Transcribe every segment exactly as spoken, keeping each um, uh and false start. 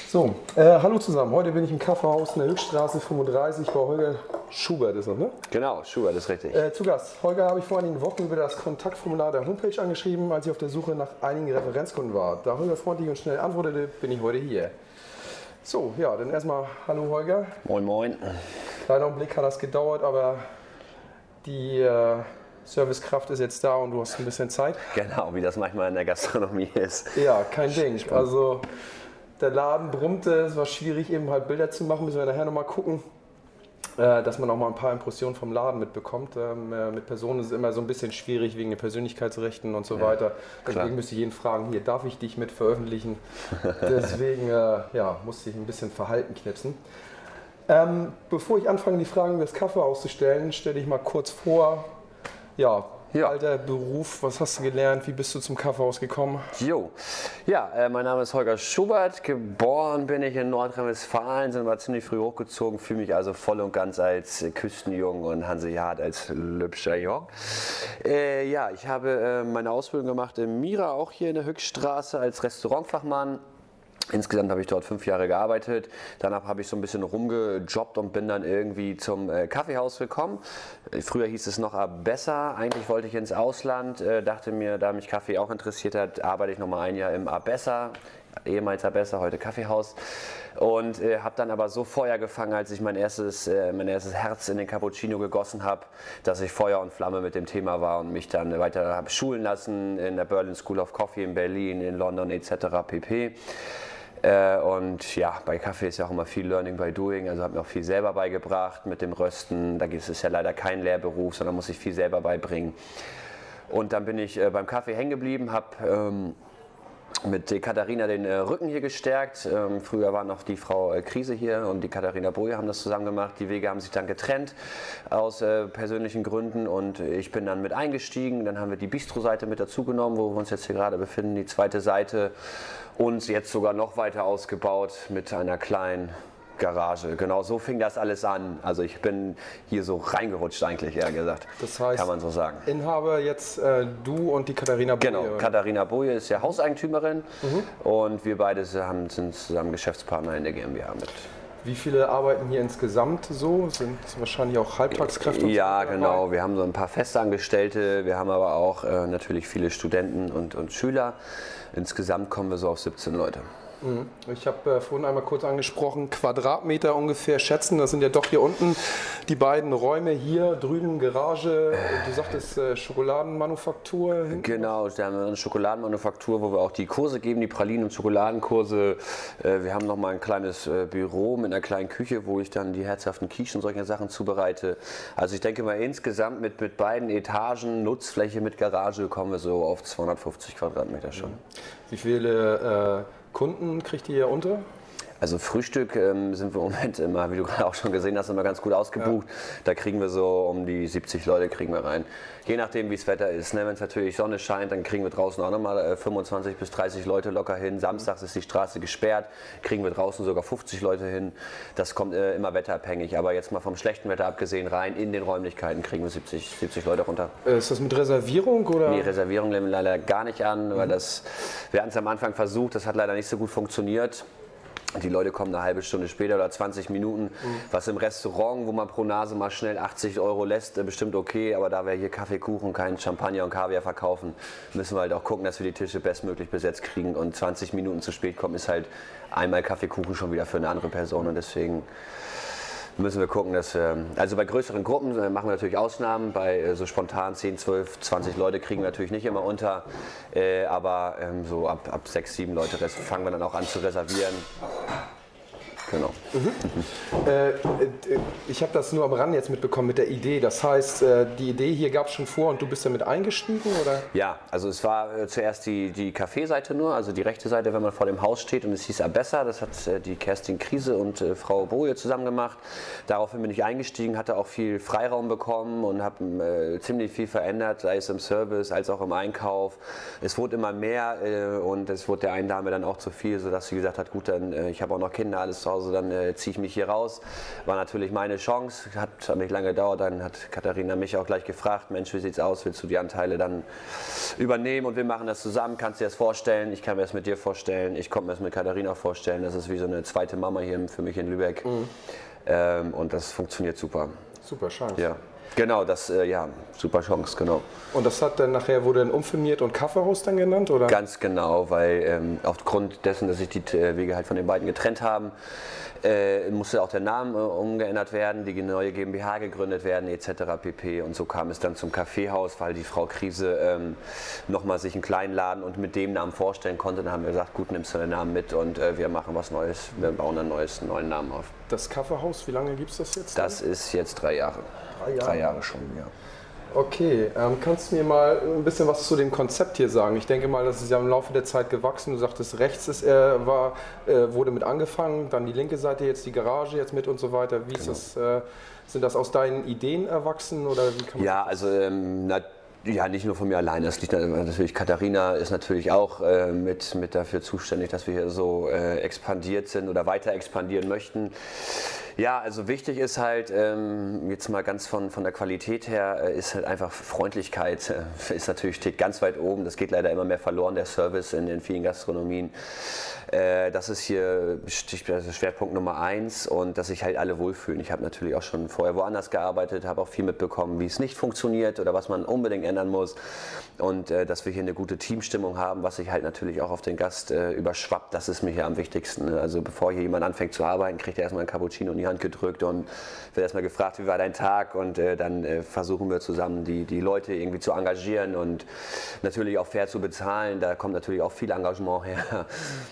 So, äh, hallo zusammen. Heute bin ich im Kaffeehaus in der Höchststraße fünfunddreißig bei Holger Schubert, ist das, ne? Genau, Schubert ist richtig. Äh, zu Gast. Holger habe ich vor einigen Wochen über das Kontaktformular der Homepage angeschrieben, als ich auf der Suche nach einigen Referenzkunden war. Da Holger freundlich und schnell antwortete, bin ich heute hier. So, ja, dann erstmal hallo Holger. Moin, moin. Kleiner Augenblick hat das gedauert, aber die äh, Servicekraft ist jetzt da und du hast ein bisschen Zeit. Genau, wie das manchmal in der Gastronomie ist. Ja, kein Ding. Also der Laden brummte, es war schwierig eben halt Bilder zu machen, müssen wir nachher nochmal gucken, äh, dass man auch mal ein paar Impressionen vom Laden mitbekommt. Ähm, äh, mit Personen ist es immer so ein bisschen schwierig wegen den Persönlichkeitsrechten und so ja, weiter. Deswegen klar. Müsste ich jeden fragen, hier darf ich dich mit veröffentlichen? Deswegen äh, ja, musste ich ein bisschen Verhalten knipsen. Ähm, bevor ich anfange, die Fragen über das Kaffeehaus zu stellen, stelle ich mal kurz vor, ja, ja. Alter, Beruf, was hast du gelernt, wie bist du zum Kaffeehaus gekommen? Jo, ja, äh, mein Name ist Holger Schubert, geboren bin ich in Nordrhein-Westfalen, sind aber ziemlich früh hochgezogen, fühle mich also voll und ganz als äh, Küstenjung und Hanseat als lübscher Jung. Äh, ja, ich habe äh, meine Ausbildung gemacht im Mira, auch hier in der Höchststraße als Restaurantfachmann. Insgesamt habe ich dort fünf Jahre gearbeitet, danach habe ich so ein bisschen rumgejobbt und bin dann irgendwie zum äh, Kaffeehaus gekommen. Früher hieß es noch Abessa, eigentlich wollte ich ins Ausland, äh, dachte mir, da mich Kaffee auch interessiert hat, arbeite ich noch mal ein Jahr im Abessa, ehemals Abessa, heute Kaffeehaus. Und äh, habe dann aber so Feuer gefangen, als ich mein erstes, äh, mein erstes Herz in den Cappuccino gegossen habe, dass ich Feuer und Flamme mit dem Thema war und mich dann weiter habe schulen lassen in der Berlin School of Coffee in Berlin, in London et cetera pp. Äh, und ja, bei Kaffee ist ja auch immer viel Learning by Doing, also habe mir auch viel selber beigebracht mit dem Rösten. Da ist es ja leider kein Lehrberuf, sondern muss ich viel selber beibringen. Und dann bin ich äh, beim Kaffee hängen geblieben, habe ähm, mit Katharina den äh, Rücken hier gestärkt. Ähm, früher war noch die Frau äh, Krise hier und die Katharina Boje haben das zusammen gemacht. Die Wege haben sich dann getrennt aus äh, persönlichen Gründen und ich bin dann mit eingestiegen. Dann haben wir die Bistro-Seite mit dazu genommen, wo wir uns jetzt hier gerade befinden, die zweite Seite. Und jetzt sogar noch weiter ausgebaut mit einer kleinen Garage. Genau so fing das alles an. Also ich bin hier so reingerutscht eigentlich, eher gesagt. Das heißt, kann man so sagen. Inhaber jetzt äh, du und die Katharina Boje. Genau, Katharina Boje ist ja Hauseigentümerin mhm. und wir beide haben, sind zusammen Geschäftspartner in der GmbH mit. Wie viele arbeiten hier insgesamt so? Sind wahrscheinlich auch Halbtagskräfte? Ja, genau. Wir haben so ein paar Festangestellte, wir haben aber auch äh, natürlich viele Studenten und, und Schüler. Insgesamt kommen wir so auf siebzehn Leute. Ich habe äh, vorhin einmal kurz angesprochen, Quadratmeter ungefähr schätzen, das sind ja doch hier unten die beiden Räume, hier drüben Garage, du sagtest äh, Schokoladenmanufaktur. Hinten. Genau, wir haben eine Schokoladenmanufaktur, wo wir auch die Kurse geben, die Pralinen- und Schokoladenkurse. Äh, wir haben noch mal ein kleines äh, Büro mit einer kleinen Küche, wo ich dann die herzhaften Quiche und solche Sachen zubereite. Also ich denke mal insgesamt mit, mit beiden Etagen, Nutzfläche mit Garage, kommen wir so auf zweihundertfünfzig Quadratmeter schon. Wie viele äh, Kunden kriegt ihr hier unter? Also Frühstück ähm, sind wir im Moment immer, wie du gerade auch schon gesehen hast, immer ganz gut ausgebucht. Ja. Da kriegen wir so um die siebzig Leute kriegen wir rein. Je nachdem, wie das Wetter ist. Ne? Wenn es natürlich Sonne scheint, dann kriegen wir draußen auch nochmal äh, fünfundzwanzig bis dreißig Leute locker hin. Samstags ist die Straße gesperrt, kriegen wir draußen sogar fünfzig Leute hin. Das kommt äh, immer wetterabhängig. Aber jetzt mal vom schlechten Wetter abgesehen, rein in den Räumlichkeiten kriegen wir siebzig, siebzig Leute runter. Ist das mit Reservierung? Oder? Nee, Reservierung nehmen wir leider gar nicht an, mhm. weil das, wir hatten es am Anfang versucht, das hat leider nicht so gut funktioniert. Die Leute kommen eine halbe Stunde später oder zwanzig Minuten, mhm. was im Restaurant, wo man pro Nase mal schnell achtzig Euro lässt, bestimmt okay, aber da wir hier Kaffee, Kuchen, kein Champagner und Kaviar verkaufen, müssen wir halt auch gucken, dass wir die Tische bestmöglich besetzt kriegen und zwanzig Minuten zu spät kommen ist halt einmal Kaffee, Kuchen schon wieder für eine andere Person und deswegen müssen wir gucken, dass wir, also bei größeren Gruppen machen wir natürlich Ausnahmen, bei so spontan zehn, zwölf, zwanzig Leute kriegen wir natürlich nicht immer unter, äh, aber ähm, so ab, ab sechs, sieben Leute fangen wir dann auch an zu reservieren. Genau. Mhm. äh, ich habe das nur am Rand jetzt mitbekommen mit der Idee. Das heißt, äh, die Idee hier gab es schon vor und du bist damit eingestiegen, oder? Ja, also es war äh, zuerst die, die Kaffeeseite nur, also die rechte Seite, wenn man vor dem Haus steht und es hieß Abessa. Das hat äh, die Kerstin Krise und äh, Frau Boje zusammen gemacht. Daraufhin bin ich eingestiegen, hatte auch viel Freiraum bekommen und habe äh, ziemlich viel verändert, sei es im Service als auch im Einkauf. Es wurde immer mehr äh, und es wurde der einen Dame dann auch zu viel, sodass sie gesagt hat, gut, dann äh, ich habe auch noch Kinder, alles zu Hause. Mittagspause, dann äh, ziehe ich mich hier raus. War natürlich meine Chance, hat, hat nicht lange gedauert, dann hat Katharina mich auch gleich gefragt, Mensch, wie sieht's aus, willst du die Anteile dann übernehmen und wir machen das zusammen, kannst du dir das vorstellen, ich kann mir das mit dir vorstellen, ich konnte mir das mit Katharina vorstellen, das ist wie so eine zweite Mama hier für mich in Lübeck mhm. ähm, und das funktioniert super. Super Chance. Ja. Genau, das, äh, ja, super Chance, genau. Und das hat dann nachher, wurde dann umfirmiert und Kaffeehaus dann genannt, oder? Ganz genau, weil ähm, aufgrund dessen, dass sich die äh, Wege halt von den beiden getrennt haben, äh, musste auch der Name äh, umgeändert werden, die neue GmbH gegründet werden, et cetera pp. Und so kam es dann zum Kaffeehaus, weil die Frau Krise ähm, nochmal sich einen kleinen Laden und mit dem Namen vorstellen konnte. Dann haben wir gesagt, gut, nimmst du den Namen mit und äh, wir machen was Neues, wir bauen ein neues, einen neuen Namen auf. Das Kaffeehaus, wie lange gibt es das jetzt? Das dann? Ist jetzt drei Jahre. Drei Jahre, drei Jahre schon, ja. Okay, ähm, kannst du mir mal ein bisschen was zu dem Konzept hier sagen? Ich denke mal, das ist ja im Laufe der Zeit gewachsen. Du sagtest, rechts ist, äh, war, äh, wurde mit angefangen, dann die linke Seite, jetzt die Garage jetzt mit und so weiter. Wie genau. ist das, äh, sind das aus deinen Ideen erwachsen? Oder wie kann man ja, also ähm, na, ja, nicht nur von mir alleine. Das liegt natürlich, Katharina ist natürlich auch äh, mit, mit dafür zuständig, dass wir hier so äh, expandiert sind oder weiter expandieren möchten. Ja, also wichtig ist halt, ähm, jetzt mal ganz von, von der Qualität her, äh, ist halt einfach Freundlichkeit, äh, ist natürlich, steht ganz weit oben, das geht leider immer mehr verloren, der Service in den vielen Gastronomien. Äh, das ist hier also Schwerpunkt Nummer eins und dass sich halt alle wohlfühlen. Ich habe natürlich auch schon vorher woanders gearbeitet, habe auch viel mitbekommen, wie es nicht funktioniert oder was man unbedingt ändern muss und äh, dass wir hier eine gute Teamstimmung haben, was sich halt natürlich auch auf den Gast äh, überschwappt, das ist mir hier am wichtigsten. Also bevor hier jemand anfängt zu arbeiten, kriegt er erstmal einen Cappuccino in die Hand gedrückt und wird erstmal gefragt, wie war dein Tag und äh, dann äh, versuchen wir zusammen die, die Leute irgendwie zu engagieren und natürlich auch fair zu bezahlen, da kommt natürlich auch viel Engagement her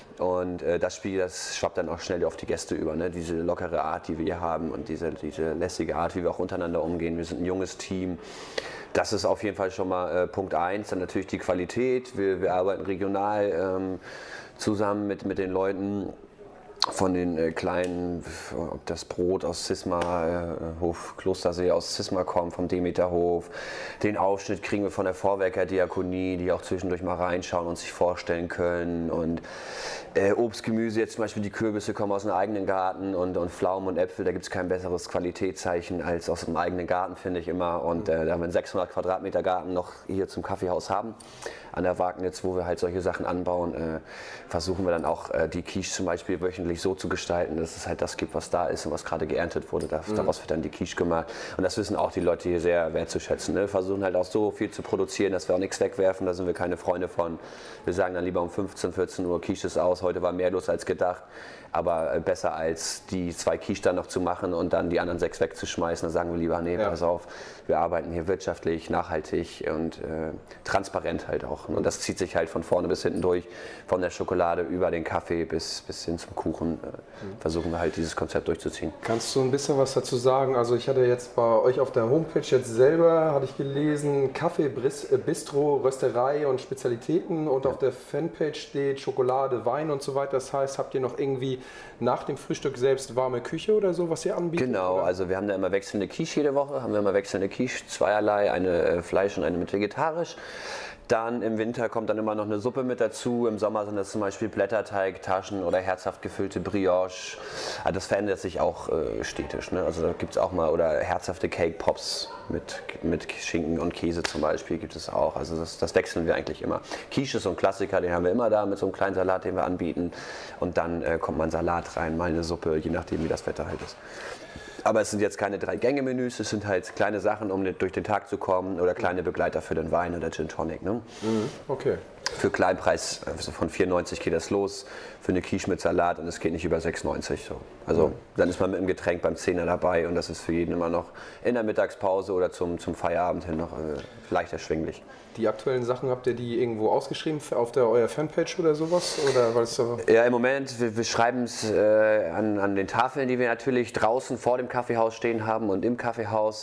und äh, das Spiel, das schwappt dann auch schnell auf die Gäste über, ne? Diese lockere Art, die wir hier haben und diese, diese lässige Art, wie wir auch untereinander umgehen, wir sind ein junges Team. Das ist auf jeden Fall schon mal äh, Punkt eins, dann natürlich die Qualität, wir, wir arbeiten regional ähm, zusammen mit, mit den Leuten. Von den äh, kleinen, ob das Brot aus Cisma, äh, Hof Klostersee aus Cisma kommt, vom Demeterhof. Den Aufschnitt kriegen wir von der Vorwerker-Diakonie, die auch zwischendurch mal reinschauen und sich vorstellen können. Und äh, Obst, Gemüse, jetzt zum Beispiel die Kürbisse kommen aus einem eigenen Garten und, und Pflaumen und Äpfel, da gibt es kein besseres Qualitätszeichen als aus dem eigenen Garten, finde ich immer. Und äh, da haben wir einen sechshundert Quadratmeter Garten noch hier zum Kaffeehaus haben. An der Wagnitz, wo wir halt solche Sachen anbauen, äh, versuchen wir dann auch äh, die Quiche zum Beispiel wöchentlich so zu gestalten, dass es halt das gibt, was da ist und was gerade geerntet wurde. Das, mhm. Daraus wird dann die Quiche gemacht. Und das wissen auch die Leute hier sehr wertzuschätzen. Ne? Wir versuchen halt auch so viel zu produzieren, dass wir auch nichts wegwerfen. Da sind wir keine Freunde von. Wir sagen dann lieber um fünfzehn, vierzehn Uhr Quiche ist aus. Heute war mehr los als gedacht. Aber besser als die zwei Quiche dann noch zu machen und dann die anderen sechs wegzuschmeißen. Da sagen wir lieber, nee, ja. pass auf, wir arbeiten hier wirtschaftlich, nachhaltig und äh, transparent halt auch. Und das zieht sich halt von vorne bis hinten durch, von der Schokolade über den Kaffee bis, bis hin zum Kuchen. Äh, mhm. Versuchen wir halt dieses Konzept durchzuziehen. Kannst du ein bisschen was dazu sagen? Also ich hatte jetzt bei euch auf der Homepage jetzt selber, hatte ich gelesen, Kaffee, Bistro, Rösterei und Spezialitäten und ja. auf der Fanpage steht Schokolade, Wein und so weiter. Das heißt, habt ihr noch irgendwie nach dem Frühstück selbst warme Küche oder so, was ihr anbietet? Genau, oder? Also wir haben da immer wechselnde Quiche jede Woche, haben wir immer wechselnde Quiche, zweierlei, eine äh, Fleisch und eine mit vegetarisch. Dann im Winter kommt dann immer noch eine Suppe mit dazu. Im Sommer sind das zum Beispiel Blätterteig, Taschen oder herzhaft gefüllte Brioche. Also das verändert sich auch äh, stetisch. Ne? Also da gibt es auch mal, oder herzhafte Cake Pops mit, mit Schinken und Käse zum Beispiel gibt es auch. Also das, das wechseln wir eigentlich immer. Quiche ist so ein Klassiker, den haben wir immer da mit so einem kleinen Salat, den wir anbieten. Und dann äh, kommt mal ein Salat rein, mal eine Suppe, je nachdem wie das Wetter halt ist. Aber es sind jetzt keine Drei-Gänge-Menüs, es sind halt kleine Sachen, um durch den Tag zu kommen oder kleine Begleiter für den Wein oder Gin Tonic. Ne? Okay. Für Kleinpreis, also von vier neunzig geht das los, für eine Quiche mit Salat und es geht nicht über sechs neunzig. So. Also dann ist man mit dem Getränk beim Zehner dabei und das ist für jeden immer noch in der Mittagspause oder zum, zum Feierabend hin noch äh, leicht erschwinglich. Die aktuellen Sachen, habt ihr die irgendwo ausgeschrieben auf der eurer Fanpage oder sowas? Oder weil es so ja, im Moment, wir, wir schreiben es äh, an, an den Tafeln, die wir natürlich draußen vor dem Kaffeehaus stehen haben und im Kaffeehaus.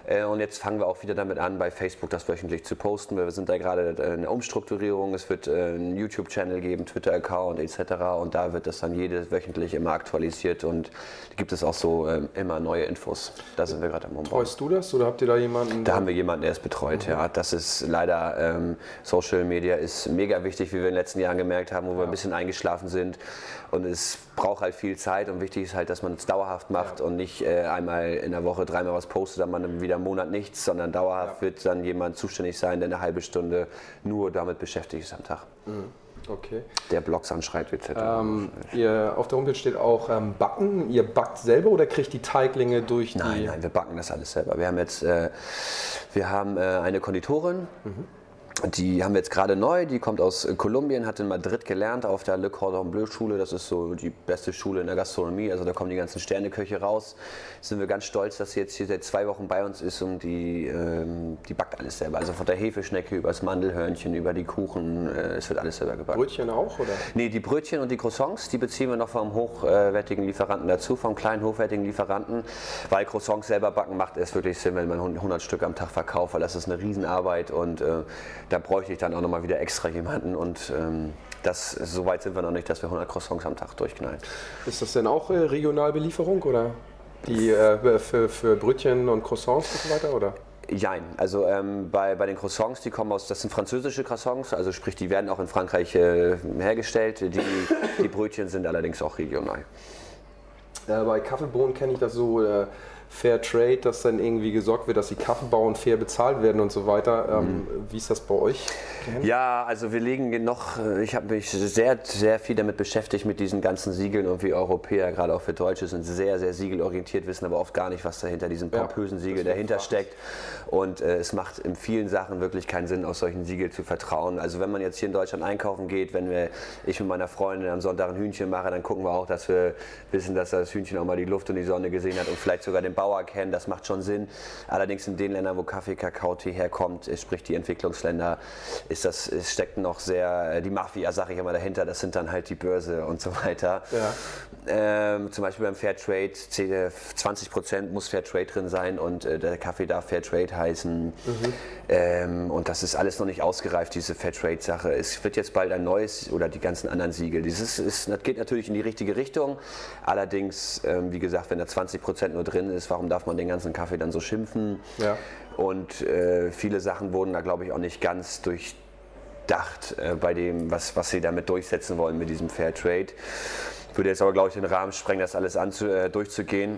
Äh, und jetzt fangen wir auch wieder damit an, bei Facebook das wöchentlich zu posten. Wir sind da gerade in der Umstrukturierung. Es wird äh, einen YouTube-Channel geben, Twitter-Account et cetera. Und da wird das dann jedes wöchentlich immer aktualisiert und gibt es auch so äh, immer neue Infos. Da sind wir gerade am Umbau. Betreust du das oder habt ihr da jemanden? Da haben wir jemanden, der es betreut. Mhm. Ja, das ist leider, ähm, Social Media ist mega wichtig, wie wir in den letzten Jahren gemerkt haben, wo wir ja. ein bisschen eingeschlafen sind. Und es braucht halt viel Zeit und wichtig ist halt, dass man es dauerhaft macht ja. und nicht äh, einmal in der Woche dreimal was postet, dann man wieder einen Monat nichts, sondern dauerhaft ja. wird dann jemand zuständig sein, der eine halbe Stunde nur damit beschäftigt ist am Tag. Mhm. Okay. Der Blogs anschreibt et cetera. Ähm, ihr, auf der Homepage steht auch ähm, Backen. Ihr backt selber oder kriegt die Teiglinge durch die... Nein, nein, wir backen das alles selber. Wir haben jetzt äh, wir haben, äh, eine Konditorin. Mhm. Die haben wir jetzt gerade neu, die kommt aus Kolumbien, hat in Madrid gelernt auf der Le Cordon Bleu Schule. Das ist so die beste Schule in der Gastronomie, also da kommen die ganzen Sterneköche raus. Sind wir ganz stolz, dass sie jetzt hier seit zwei Wochen bei uns ist und die, ähm, die backt alles selber. Also von der Hefeschnecke über das Mandelhörnchen, über die Kuchen, äh, es wird alles selber gebacken. Brötchen auch, oder? Nee, die Brötchen und die Croissants, die beziehen wir noch vom hochwertigen Lieferanten dazu, vom kleinen hochwertigen Lieferanten. Weil Croissants selber backen macht es wirklich Sinn, wenn man hundert Stück am Tag verkauft, weil das ist eine Riesenarbeit und äh, da bräuchte ich dann auch nochmal wieder extra jemanden und ähm, das, so weit sind wir noch nicht, dass wir hundert Croissants am Tag durchknallen. Ist das denn auch äh, Regionalbelieferung oder die äh, für, für Brötchen und Croissants und so weiter, oder? Jein, also ähm, bei, bei den Croissants, die kommen aus, das sind französische Croissants, also sprich, die werden auch in Frankreich äh, hergestellt, die, die Brötchen sind allerdings auch regional. Äh, bei Kaffeebohnen kenne ich das so, äh, Fair Trade, dass dann irgendwie gesorgt wird, dass die Kaffeebauern fair bezahlt werden und so weiter. Ähm, mhm. Wie ist das bei euch? Ja, also wir legen noch, ich habe mich sehr, sehr viel damit beschäftigt mit diesen ganzen Siegeln und wir Europäer, gerade auch für Deutsche, sind sehr, sehr siegelorientiert, wissen aber oft gar nicht, was dahinter diesen pompösen ja, Siegel dahinter steckt. Und äh, es macht in vielen Sachen wirklich keinen Sinn, auf solchen Siegel zu vertrauen. Also wenn man jetzt hier in Deutschland einkaufen geht, wenn wir, ich mit meiner Freundin am Sonntag ein Hühnchen mache, dann gucken wir auch, dass wir wissen, dass das Hühnchen auch mal die Luft und die Sonne gesehen hat und vielleicht sogar den Bauer kennen, das macht schon Sinn. Allerdings in den Ländern, wo Kaffee, Kakao, Tee herkommt, sprich die Entwicklungsländer, ist das, es steckt noch sehr, die Mafia, sage ich immer, dahinter, das sind dann halt die Börse und so weiter. Ja. Ähm, zum Beispiel beim Fairtrade, zwanzig Prozent muss Fairtrade drin sein und äh, der Kaffee darf Fairtrade heißen. Mhm. Ähm, und das ist alles noch nicht ausgereift, diese Fairtrade-Sache. Es wird jetzt bald ein neues oder die ganzen anderen Siegel. Dieses ist, das geht natürlich in die richtige Richtung. Allerdings, ähm, wie gesagt, wenn da zwanzig Prozent nur drin ist, warum darf man den ganzen Kaffee dann so schimpfen? Ja. Und äh, viele Sachen wurden da, glaube ich, auch nicht ganz durchdacht äh, bei dem, was, was sie damit durchsetzen wollen mit diesem Fairtrade. Ich würde jetzt aber, glaube ich, den Rahmen sprengen, das alles anzu, äh, durchzugehen.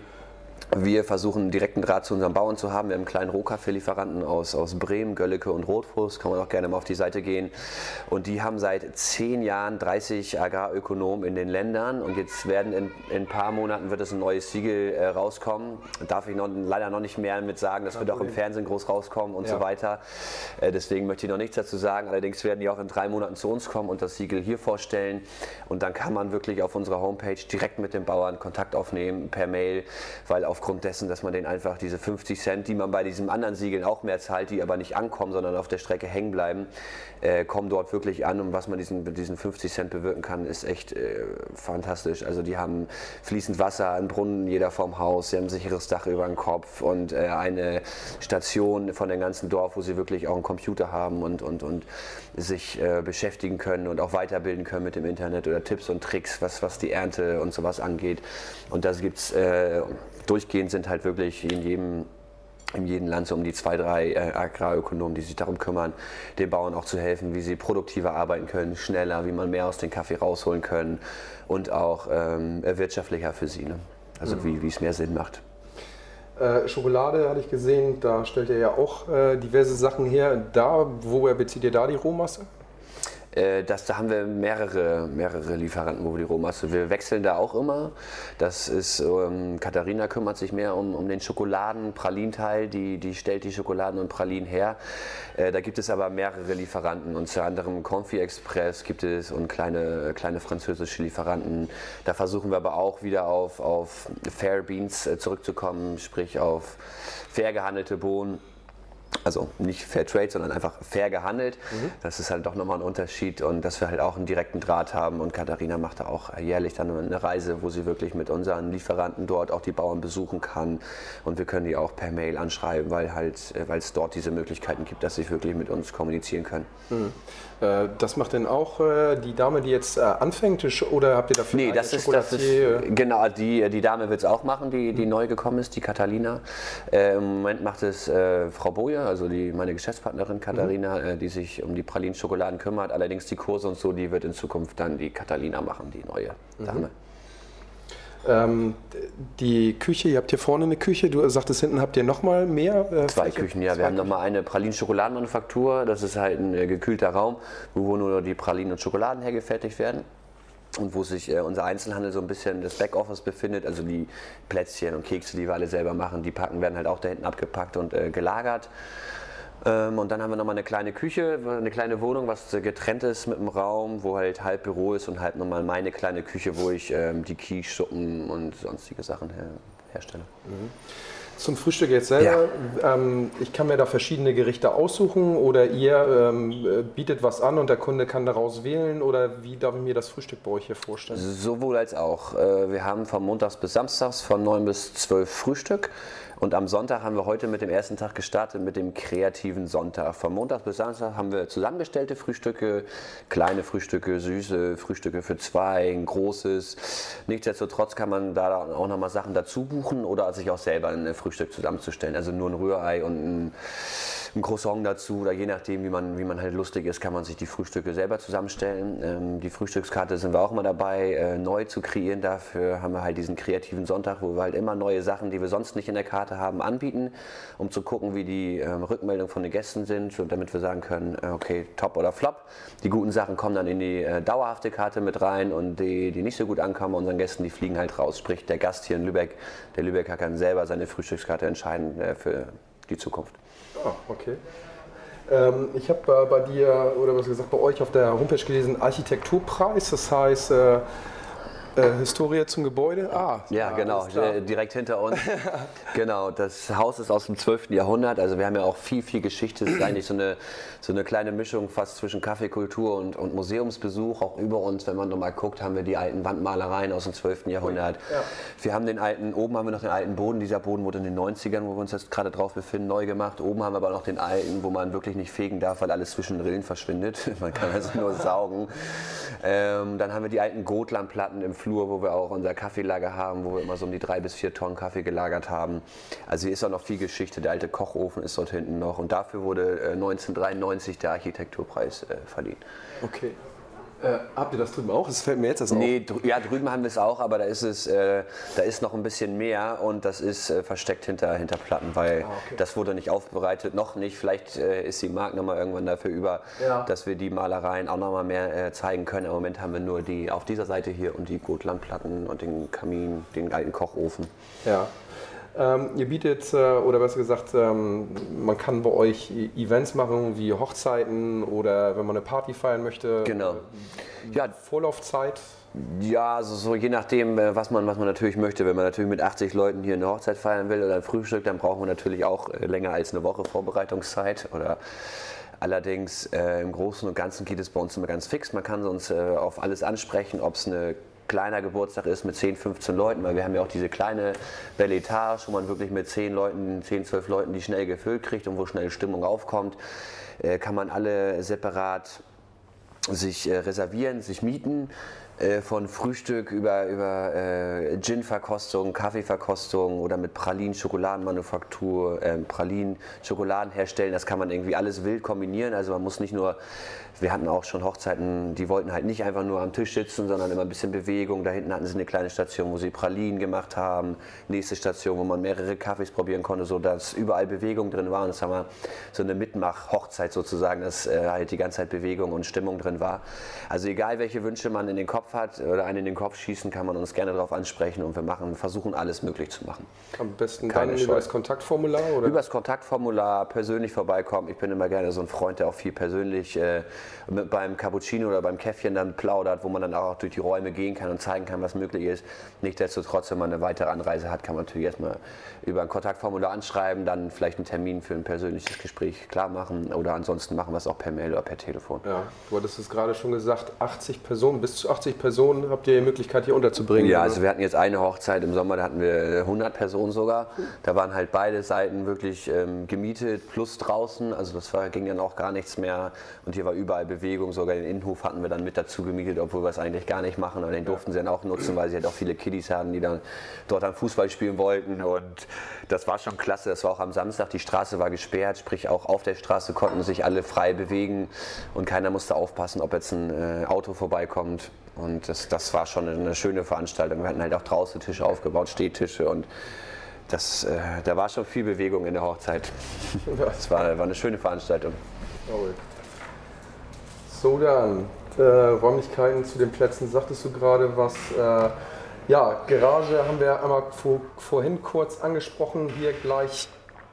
Wir versuchen einen direkten Draht zu unseren Bauern zu haben. Wir haben einen kleinen Rohkaffeelieferanten aus, aus Bremen, Gölleke und Rotfuß. Kann man auch gerne mal auf die Seite gehen. Und die haben seit zehn Jahren dreißig Agrarökonomen in den Ländern. Und jetzt werden in, in ein paar Monaten wird es ein neues Siegel äh, rauskommen. Darf ich noch, leider noch nicht mehr mit sagen. Das wird auch im Fernsehen groß rauskommen und ja. so weiter. Äh, deswegen möchte ich noch nichts dazu sagen. Allerdings werden die auch in drei Monaten zu uns kommen und das Siegel hier vorstellen. Und dann kann man wirklich auf unserer Homepage direkt mit den Bauern Kontakt aufnehmen per Mail, weil aufgrund dessen, dass man den einfach diese fünfzig Cent, die man bei diesen anderen Siegeln auch mehr zahlt, die aber nicht ankommen, sondern auf der Strecke hängen bleiben, äh, kommen dort wirklich an und was man diesen, mit diesen fünfzig Cent bewirken kann, ist echt äh, fantastisch. Also die haben fließend Wasser, einen Brunnen jeder vorm Haus, sie haben ein sicheres Dach über dem Kopf und äh, eine Station von dem ganzen Dorf, wo sie wirklich auch einen Computer haben und, und, und sich äh, beschäftigen können und auch weiterbilden können mit dem Internet oder Tipps und Tricks, was, was die Ernte und sowas angeht. Und das gibt es äh, durchgehend, sind halt wirklich in jedem, in jedem Land so um die zwei, drei äh, Agrarökonomen, die sich darum kümmern, den Bauern auch zu helfen, wie sie produktiver arbeiten können, schneller, wie man mehr aus dem Kaffee rausholen können und auch ähm, wirtschaftlicher für sie. Ne? Also mhm. wie, wie es mehr Sinn macht. Äh, Schokolade hatte ich gesehen, da stellt ihr ja auch äh, diverse Sachen her. Da, woher bezieht ihr da die Rohmasse? Das, da haben wir mehrere, mehrere Lieferanten, wo wir die Rohmasse, wir wechseln da auch immer. Das ist, ähm, Katharina kümmert sich mehr um, um den Schokoladen-Pralinteil, die, die stellt die Schokoladen und Pralinen her. Äh, da gibt es aber mehrere Lieferanten, unter anderem Confi Express gibt es und kleine, kleine französische Lieferanten. Da versuchen wir aber auch wieder auf, auf Fair Beans zurückzukommen, sprich auf fair gehandelte Bohnen. Also nicht Fair Trade, sondern einfach fair gehandelt. Mhm. Das ist halt doch nochmal ein Unterschied und dass wir halt auch einen direkten Draht haben. Und Katharina macht da auch jährlich dann eine Reise, wo sie wirklich mit unseren Lieferanten dort auch die Bauern besuchen kann. Und wir können die auch per Mail anschreiben, weil halt, weil es dort diese Möglichkeiten gibt, dass sie wirklich mit uns kommunizieren können. Mhm. Äh, das macht denn auch äh, die Dame, die jetzt äh, anfängt, oder habt ihr dafür Nee, einen das ist, das ist, genau, die, die Dame wird es auch machen, die, die mhm. neu gekommen ist, die Katharina. Äh, Im Moment macht es äh, Frau Boje, also die, meine Geschäftspartnerin Katharina, mhm. äh, die sich um die Pralinen-Schokoladen kümmert. Allerdings die Kurse und so, die wird in Zukunft dann die Katharina machen, die neue Dame. Mhm. Ähm, die Küche, ihr habt hier vorne eine Küche, du sagtest, hinten habt ihr nochmal mehr? Äh, Zwei Fläche? Küchen, ja. Zwei wir haben Küchen. nochmal eine Pralinen-Schokoladenmanufaktur. Das ist halt ein äh, gekühlter Raum, wo nur die Pralinen und Schokoladen hergefertigt werden. Und wo sich äh, unser Einzelhandel so ein bisschen das Backoffice befindet, also die Plätzchen und Kekse, die wir alle selber machen, die packen, werden halt auch da hinten abgepackt und äh, gelagert. Ähm, und dann haben wir nochmal eine kleine Küche, eine kleine Wohnung, was äh, getrennt ist mit dem Raum, wo halt halb Büro ist und halt nochmal meine kleine Küche, wo ich ähm, die Quiche-Suppen und sonstige Sachen her herstelle. Mhm. Zum Frühstück jetzt selber, ja. ähm, ich kann mir da verschiedene Gerichte aussuchen oder ihr ähm, bietet was an und der Kunde kann daraus wählen oder wie darf ich mir das Frühstück bei euch hier vorstellen? Sowohl als auch. Äh, wir haben von Montags bis Samstags von neun bis zwölf Frühstück. Und am Sonntag haben wir heute mit dem ersten Tag gestartet mit dem kreativen Sonntag. Von Montag bis Samstag haben wir zusammengestellte Frühstücke, kleine Frühstücke, süße Frühstücke für zwei, ein großes. Nichtsdestotrotz kann man da auch nochmal Sachen dazu buchen oder sich auch selber ein Frühstück zusammenzustellen. Also nur ein Rührei und ein, ein Croissant dazu oder je nachdem, wie man, wie man halt lustig ist, kann man sich die Frühstücke selber zusammenstellen. Ähm, die Frühstückskarte sind wir auch immer dabei, äh, neu zu kreieren. Dafür haben wir halt diesen kreativen Sonntag, wo wir halt immer neue Sachen, die wir sonst nicht in der Karte haben, anbieten, um zu gucken, wie die ähm, Rückmeldungen von den Gästen sind und damit wir sagen können, äh, okay, top oder flop. Die guten Sachen kommen dann in die äh, dauerhafte Karte mit rein und die, die nicht so gut ankommen, unseren Gästen, die fliegen halt raus. Sprich, der Gast hier in Lübeck, der Lübecker kann selber seine Frühstückskarte entscheiden äh, für die Zukunft. Ah, okay. Ähm, ich habe äh, bei dir, oder was gesagt, bei euch auf der Homepage gelesen, Architekturpreis, das heißt äh, Äh, Historie zum Gebäude? Ah, ja, ah genau, direkt hinter uns. Genau, das Haus ist aus dem zwölften Jahrhundert, also wir haben ja auch viel, viel Geschichte. Es ist eigentlich so eine, so eine kleine Mischung fast zwischen Kaffeekultur und, und Museumsbesuch. Auch über uns, wenn man nochmal guckt, haben wir die alten Wandmalereien aus dem zwölften Jahrhundert. Ja. Wir haben den alten, oben haben wir noch den alten Boden. Dieser Boden wurde in den neunzigern, wo wir uns jetzt gerade drauf befinden, neu gemacht. Oben haben wir aber noch den alten, wo man wirklich nicht fegen darf, weil alles zwischen den Rillen verschwindet. Man kann also nur saugen. Ähm, dann haben wir die alten Gotlandplatten im Flur, wo wir auch unser Kaffeelager haben, wo wir immer so um die drei bis vier Tonnen Kaffee gelagert haben. Also hier ist auch noch viel Geschichte. Der alte Kochofen ist dort hinten noch und dafür wurde äh, neunzehnhundertdreiundneunzig der Architekturpreis äh, verliehen. Okay. Äh, habt ihr das drüben auch? Das fällt mir jetzt erst auf. Nee, drü ja, drüben haben wir es auch, aber da ist es, äh, da ist noch ein bisschen mehr und das ist äh, versteckt hinter, hinter Platten, weil ah, okay. das wurde nicht aufbereitet, noch nicht. Vielleicht äh, ist die Markt nochmal irgendwann dafür über, ja. dass wir die Malereien auch nochmal mehr äh, zeigen können. Im Moment haben wir nur die auf dieser Seite hier und die Gotlandplatten und den Kamin, den alten Kochofen. Ja. Ähm, ihr bietet, äh, oder besser gesagt, ähm, man kann bei euch Events machen wie Hochzeiten oder wenn man eine Party feiern möchte. Genau. Äh, ja. Vorlaufzeit? Ja, also so je nachdem, was man, was man natürlich möchte. Wenn man natürlich mit achtzig Leuten hier eine Hochzeit feiern will oder ein Frühstück, dann braucht man natürlich auch länger als eine Woche Vorbereitungszeit. Oder allerdings äh, im Großen und Ganzen geht es bei uns immer ganz fix. Man kann uns äh, auf alles ansprechen, ob es eine kleiner Geburtstag ist mit zehn, fünfzehn Leuten, weil wir haben ja auch diese kleine Belle Etage, wo man wirklich mit zehn Leuten, zehn, zwölf Leuten die schnell gefüllt kriegt und wo schnell Stimmung aufkommt, äh, kann man alle separat sich äh, reservieren, sich mieten. Äh, von Frühstück über, über äh, Gin-Verkostung, Kaffeeverkostung oder mit Pralinen, Schokoladenmanufaktur, äh, Pralinen, Schokoladen herstellen. Das kann man irgendwie alles wild kombinieren. Also man muss nicht nur, wir hatten auch schon Hochzeiten, die wollten halt nicht einfach nur am Tisch sitzen, sondern immer ein bisschen Bewegung. Da hinten hatten sie eine kleine Station, wo sie Pralinen gemacht haben. Nächste Station, wo man mehrere Kaffees probieren konnte, sodass überall Bewegung drin war. Und das haben wir so eine Mitmach-Hochzeit sozusagen, dass äh, halt die ganze Zeit Bewegung und Stimmung drin war. Also egal, welche Wünsche man in den Kopf Kopf hat oder einen in den Kopf schießen, kann man uns gerne darauf ansprechen und wir machen, versuchen alles möglich zu machen. Am besten Keine dann Scheu. über das Kontaktformular? Oder? Über das Kontaktformular, persönlich vorbeikommen. Ich bin immer gerne so ein Freund, der auch viel persönlich äh, mit beim Cappuccino oder beim Käffchen dann plaudert, wo man dann auch durch die Räume gehen kann und zeigen kann, was möglich ist. Nichtsdestotrotz, wenn man eine weitere Anreise hat, kann man natürlich erstmal über ein Kontaktformular anschreiben, dann vielleicht einen Termin für ein persönliches Gespräch klar machen oder ansonsten machen wir es auch per Mail oder per Telefon. Ja, du hattest es gerade schon gesagt, achtzig Personen, bis zu achtzig Personen habt ihr die Möglichkeit hier unterzubringen. Ja, oder? also wir hatten jetzt eine Hochzeit im Sommer, da hatten wir hundert Personen sogar. Da waren halt beide Seiten wirklich ähm, gemietet plus draußen, also das war, ging dann auch gar nichts mehr und hier war überall Bewegung, sogar den Innenhof hatten wir dann mit dazu gemietet, obwohl wir es eigentlich gar nicht machen, aber den durften sie dann auch nutzen, weil sie halt auch viele Kiddies hatten, die dann dort dann Fußball spielen wollten und das war schon klasse. Das war auch am Samstag, die Straße war gesperrt, sprich auch auf der Straße konnten sich alle frei bewegen und keiner musste aufpassen, ob jetzt ein äh, Auto vorbeikommt. Und das, das war schon eine schöne Veranstaltung. Wir hatten halt auch draußen Tische aufgebaut, Stehtische und das, äh, da war schon viel Bewegung in der Hochzeit. Das war, war eine schöne Veranstaltung. So, dann äh, Räumlichkeiten zu den Plätzen, sagtest du gerade was. Äh, ja, Garage haben wir einmal vor, vorhin kurz angesprochen, hier gleich.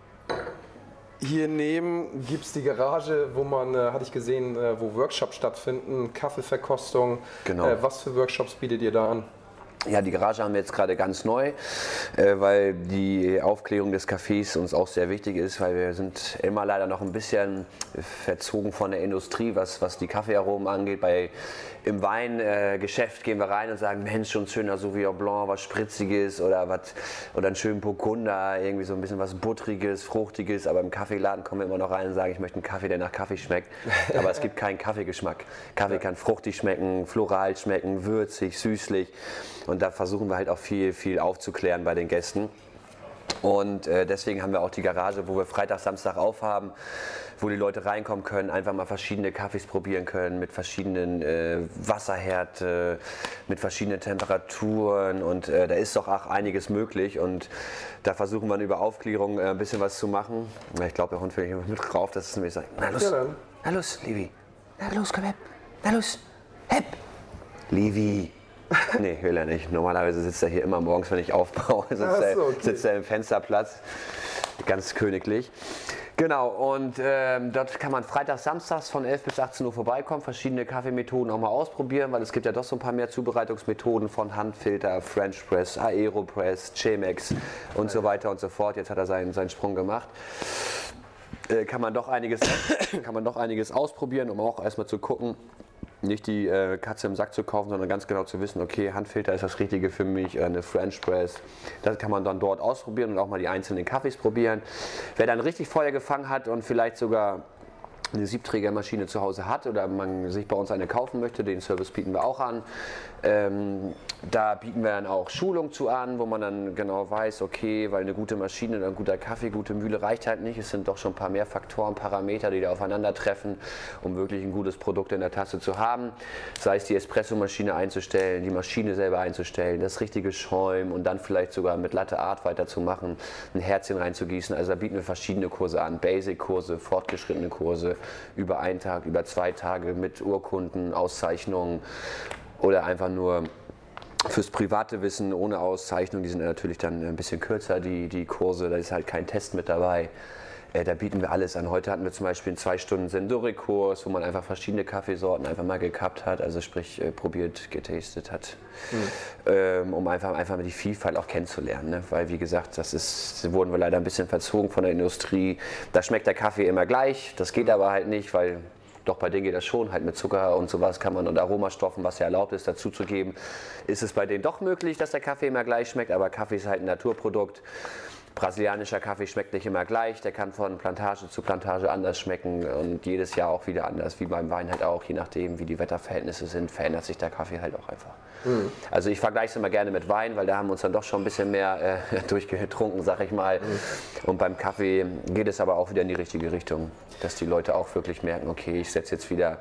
Hier neben gibt es die Garage, wo man, äh, hatte ich gesehen, äh, wo Workshops stattfinden, Kaffeeverkostung. Genau. Äh, was für Workshops bietet ihr da an? Ja, die Garage haben wir jetzt gerade ganz neu, äh, weil die Aufklärung des Cafés uns auch sehr wichtig ist, weil wir sind immer leider noch ein bisschen verzogen von der Industrie, was, was die Kaffeearomen angeht. Bei, Im Weingeschäft äh, gehen wir rein und sagen, Mensch, schon ein schöner Sauvignon Blanc, was Spritziges oder, was, oder einen schönen Burgunder, irgendwie so ein bisschen was Buttriges, Fruchtiges. Aber im Kaffeeladen kommen wir immer noch rein und sagen, ich möchte einen Kaffee, der nach Kaffee schmeckt. Aber es gibt keinen Kaffeegeschmack. Kaffee kann fruchtig schmecken, floral schmecken, würzig, süßlich. Und da versuchen wir halt auch viel, viel aufzuklären bei den Gästen. Und äh, deswegen haben wir auch die Garage, wo wir Freitag, Samstag aufhaben, wo die Leute reinkommen können, einfach mal verschiedene Kaffees probieren können, mit verschiedenen äh, Wasserhärte, mit verschiedenen Temperaturen. Und äh, da ist doch auch einiges möglich. Und da versuchen wir über Aufklärung äh, ein bisschen was zu machen. Ich glaube, der Hund will hier mit drauf, das ist nämlich so. Na los, ja, na los, Livi. Na los, komm her. Na los, Hepp. Livi. Nee, will er nicht. Normalerweise sitzt er hier immer morgens, wenn ich aufbaue, sitzt, Ach so, er, okay. sitzt er im Fensterplatz. Ganz königlich. Genau, und ähm, dort kann man freitags, samstags von elf bis achtzehn Uhr vorbeikommen, verschiedene Kaffeemethoden auch mal ausprobieren, weil es gibt ja doch so ein paar mehr Zubereitungsmethoden von Handfilter, French Press, Aeropress, Chemex und so weiter und so fort. Jetzt hat er seinen, seinen Sprung gemacht. Äh, kann man doch einiges, kann man doch einiges ausprobieren, um auch erstmal zu gucken, nicht die äh, Katze im Sack zu kaufen, sondern ganz genau zu wissen, okay, Handfilter ist das Richtige für mich, äh, eine French Press. Das kann man dann dort ausprobieren und auch mal die einzelnen Kaffees probieren. Wer dann richtig Feuer gefangen hat und vielleicht sogar eine Siebträgermaschine zu Hause hat oder man sich bei uns eine kaufen möchte, den Service bieten wir auch an. Ähm, da bieten wir dann auch Schulung zu an, wo man dann genau weiß, okay, weil eine gute Maschine oder ein guter Kaffee, gute Mühle reicht halt nicht. Es sind doch schon ein paar mehr Faktoren, Parameter, die da aufeinandertreffen, um wirklich ein gutes Produkt in der Tasse zu haben. Sei es die Espressomaschine einzustellen, die Maschine selber einzustellen, das richtige Schäumen und dann vielleicht sogar mit Latte Art weiterzumachen, ein Herzchen reinzugießen. Also da bieten wir verschiedene Kurse an, Basic-Kurse, fortgeschrittene Kurse, über einen Tag, über zwei Tage mit Urkunden, Auszeichnungen oder einfach nur fürs private Wissen ohne Auszeichnung. Die sind natürlich dann ein bisschen kürzer, die, die Kurse, da ist halt kein Test mit dabei. Äh, da bieten wir alles an. Heute hatten wir zum Beispiel einen zwei Stunden Sendori-Kurs, wo man einfach verschiedene Kaffeesorten einfach mal gekappt hat, also sprich äh, probiert, getastet hat, mhm. ähm, um einfach, einfach mal die Vielfalt auch kennenzulernen. Ne? Weil wie gesagt, das ist, wurden wir leider ein bisschen verzogen von der Industrie. Da schmeckt der Kaffee immer gleich, das geht aber halt nicht, weil doch bei denen geht das schon, halt mit Zucker und sowas kann man und Aromastoffen, was ja erlaubt ist, dazuzugeben, ist es bei denen doch möglich, dass der Kaffee immer gleich schmeckt, aber Kaffee ist halt ein Naturprodukt. Brasilianischer Kaffee schmeckt nicht immer gleich, der kann von Plantage zu Plantage anders schmecken und jedes Jahr auch wieder anders, wie beim Wein halt auch, je nachdem wie die Wetterverhältnisse sind, verändert sich der Kaffee halt auch einfach. Mhm. Also ich vergleiche es immer gerne mit Wein, weil da haben wir uns dann doch schon ein bisschen mehr äh, durchgetrunken, sag ich mal. Mhm. Und beim Kaffee geht es aber auch wieder in die richtige Richtung, dass die Leute auch wirklich merken, okay, ich setze jetzt wieder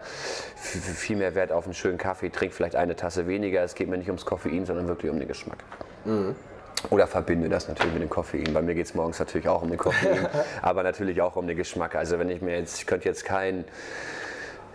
viel mehr Wert auf einen schönen Kaffee, trinke vielleicht eine Tasse weniger, es geht mir nicht ums Koffein, sondern wirklich um den Geschmack. Mhm. Oder verbinde das natürlich mit dem Koffein. Bei mir geht es morgens natürlich auch um den Koffein, aber natürlich auch um den Geschmack. Also wenn ich mir jetzt, ich könnte jetzt kein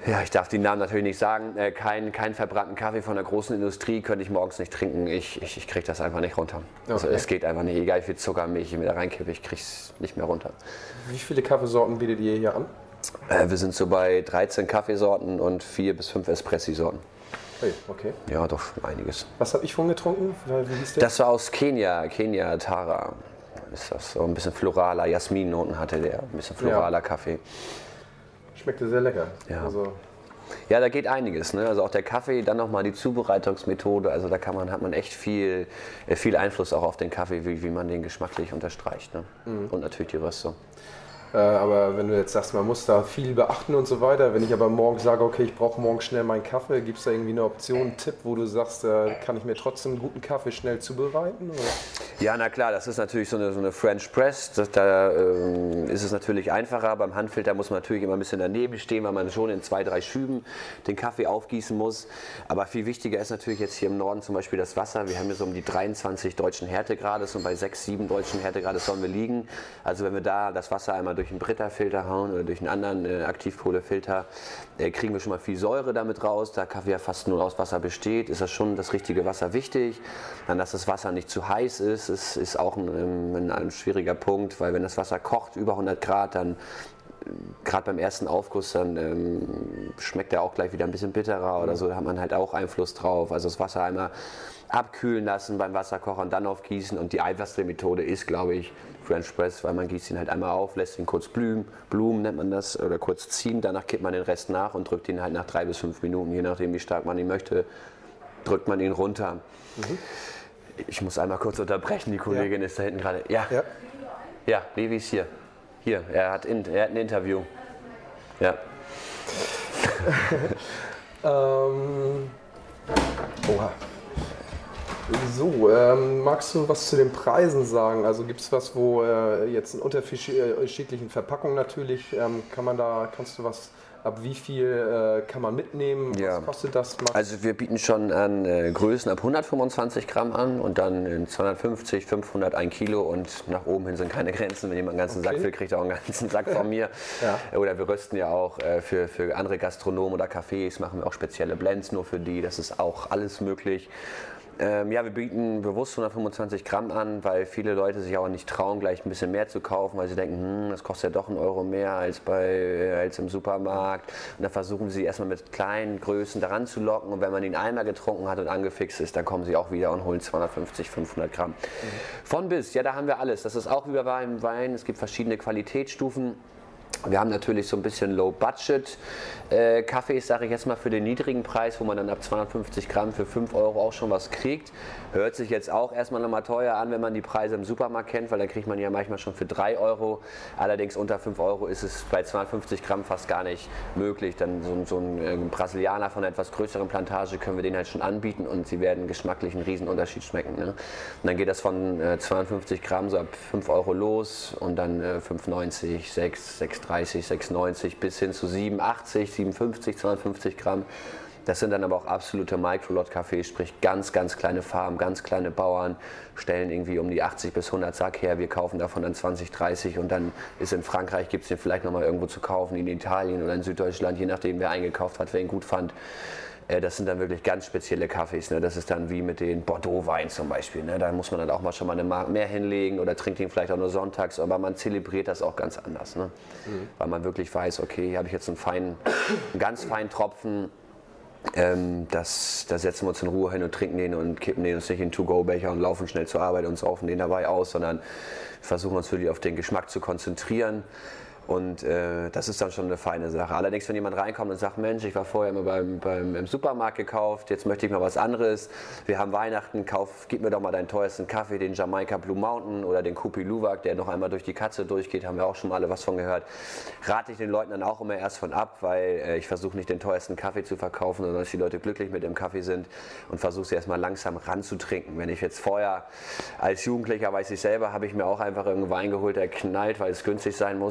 Ja, ich darf die Namen natürlich nicht sagen. Äh, kein, kein verbrannten Kaffee von der großen Industrie könnte ich morgens nicht trinken. Ich, ich, ich kriege das einfach nicht runter. Okay. Also es geht einfach nicht. Egal wie viel Zucker, Milch ich mir da reinkippe, ich kriege es nicht mehr runter. Wie viele Kaffeesorten bietet ihr hier an? Äh, wir sind so bei dreizehn Kaffeesorten und vier bis fünf Espressi-Sorten. Hey, okay. Ja, doch schon einiges. Was habe ich von getrunken? Wie hieß der? Das war aus Kenia, Kenia Tara. Ist das so ein bisschen floraler, Jasminnoten hatte der, ein bisschen floraler ja. Kaffee. Schmeckte sehr lecker. Ja. Also ja, da geht einiges. Ne? Also auch der Kaffee, dann nochmal die Zubereitungsmethode. Also da kann man, hat man echt viel, viel Einfluss auch auf den Kaffee, wie, wie man den geschmacklich unterstreicht. Ne? Mhm. Und natürlich die Röstung. Äh, aber wenn du jetzt sagst, man muss da viel beachten und so weiter, wenn ich aber morgens sage, okay, ich brauche morgen schnell meinen Kaffee, gibt es da irgendwie eine Option, einen Tipp, wo du sagst, äh, kann ich mir trotzdem einen guten Kaffee schnell zubereiten? Oder? Ja, na klar, das ist natürlich so eine, so eine French Press, das, da ähm, ist es natürlich einfacher. Beim Handfilter muss man natürlich immer ein bisschen daneben stehen, weil man schon in zwei, drei Schüben den Kaffee aufgießen muss. Aber viel wichtiger ist natürlich jetzt hier im Norden zum Beispiel das Wasser. Wir haben hier so um die dreiundzwanzig deutschen Härtegrades und bei sechs, sieben deutschen Härtegrades sollen wir liegen. Also wenn wir da das Wasser einmal durch einen Brita-Filter hauen oder durch einen anderen äh, Aktivkohlefilter, äh, kriegen wir schon mal viel Säure damit raus. Da Kaffee ja fast nur aus Wasser besteht, ist das schon das richtige Wasser wichtig. Dann, dass das Wasser nicht zu heiß ist, ist, ist auch ein, ein, ein schwieriger Punkt, weil wenn das Wasser kocht über hundert Grad, dann gerade beim ersten Aufguss, dann ähm, schmeckt er auch gleich wieder ein bisschen bitterer oder so, da hat man halt auch Einfluss drauf. Also das Wasser einmal abkühlen lassen beim Wasserkocher und dann aufgießen. Und die einfachste Methode ist, glaube ich, French Press, weil man gießt ihn halt einmal auf, lässt ihn kurz blühen, Blumen nennt man das, oder kurz ziehen, danach kippt man den Rest nach und drückt ihn halt nach drei bis fünf Minuten, je nachdem wie stark man ihn möchte, drückt man ihn runter. Mhm. Ich muss einmal kurz unterbrechen, die Kollegin ja. ist da hinten gerade. Ja, ja. ja, Levi ist hier. Hier, er hat, in, er hat ein Interview. Ja. ähm, oha. So, ähm, magst du was zu den Preisen sagen? Also gibt es was, wo äh, jetzt in unterschiedlichen Verpackungen natürlich, ähm, kann man da, kannst du was, ab wie viel äh, kann man mitnehmen? Ja. Was kostet das? Max? Also wir bieten schon an äh, Größen ab hundertfünfundzwanzig Gramm an und dann in zweihundertfünfzig, fünfhundert, ein Kilo und nach oben hin sind keine Grenzen. Wenn jemand einen ganzen okay. Sack will, kriegt er auch einen ganzen Sack von mir. Ja. Oder wir rösten ja auch äh, für, für andere Gastronomen oder Cafés, machen wir auch spezielle Blends nur für die, das ist auch alles möglich. Ähm, ja, wir bieten bewusst hundertfünfundzwanzig Gramm an, weil viele Leute sich auch nicht trauen, gleich ein bisschen mehr zu kaufen, weil sie denken, hm, das kostet ja doch einen Euro mehr als, bei, als im Supermarkt. Und dann versuchen sie erstmal mit kleinen Größen daran zu locken und wenn man ihn einmal getrunken hat und angefixt ist, dann kommen sie auch wieder und holen zweihundertfünfzig, fünfhundert Gramm. Mhm. Von bis, ja, da haben wir alles. Das ist auch wie bei Wein, es gibt verschiedene Qualitätsstufen. Wir haben natürlich so ein bisschen Low-Budget-Kaffees, sage ich jetzt mal, für den niedrigen Preis, wo man dann ab zweihundertfünfzig Gramm für fünf Euro auch schon was kriegt. Hört sich jetzt auch erstmal nochmal teuer an, wenn man die Preise im Supermarkt kennt, weil dann kriegt man ja manchmal schon für drei Euro. Allerdings unter fünf Euro ist es bei zweihundertfünfzig Gramm fast gar nicht möglich. Dann so, so ein äh, Brasilianer von einer etwas größeren Plantage können wir den halt schon anbieten und sie werden geschmacklich einen riesen Unterschied schmecken. Ne? Und dann geht das von äh, zweihundertfünfzig Gramm so ab fünf Euro los und dann äh, fünf neunzig, sechs, sechs dreißig, sechs neunzig bis hin zu sieben achtzig, sieben fünfzig, zweihundertfünfzig Gramm. Das sind dann aber auch absolute Microlot-Cafés, sprich ganz, ganz kleine Farmen, ganz kleine Bauern, stellen irgendwie um die achtzig bis hundert Sack her. Wir kaufen davon dann zwanzig, dreißig und dann ist in Frankreich, gibt es den vielleicht nochmal irgendwo zu kaufen, in Italien oder in Süddeutschland, je nachdem wer eingekauft hat, wer ihn gut fand. Das sind dann wirklich ganz spezielle Kaffees. Ne? Das ist dann wie mit den Bordeaux-Weinen zum Beispiel. Ne? Da muss man dann auch mal schon mal eine Mark mehr hinlegen oder trinkt ihn vielleicht auch nur sonntags, aber man zelebriert das auch ganz anders. Ne? Mhm. Weil man wirklich weiß, okay, hier habe ich jetzt einen, feinen, einen ganz feinen Tropfen, ähm, das, da setzen wir uns in Ruhe hin und trinken den und kippen den uns nicht in einen To-Go-Becher und laufen schnell zur Arbeit und saufen den dabei aus, sondern versuchen uns wirklich auf den Geschmack zu konzentrieren. Und äh, das ist dann schon eine feine Sache. Allerdings, wenn jemand reinkommt und sagt, Mensch, ich war vorher immer beim, beim, im Supermarkt gekauft, jetzt möchte ich mal was anderes. Wir haben Weihnachten, kauf, gib mir doch mal deinen teuersten Kaffee, den Jamaika Blue Mountain oder den Kopi Luwak, der noch einmal durch die Katze durchgeht, haben wir auch schon mal alle was von gehört. Rate ich den Leuten dann auch immer erst von ab, weil äh, ich versuche nicht den teuersten Kaffee zu verkaufen, sondern dass die Leute glücklich mit dem Kaffee sind und versuche sie erstmal langsam ranzutrinken. Wenn ich jetzt vorher als Jugendlicher, weiß ich selber, habe ich mir auch einfach irgendeinen Wein geholt, der knallt, weil es günstig sein musste.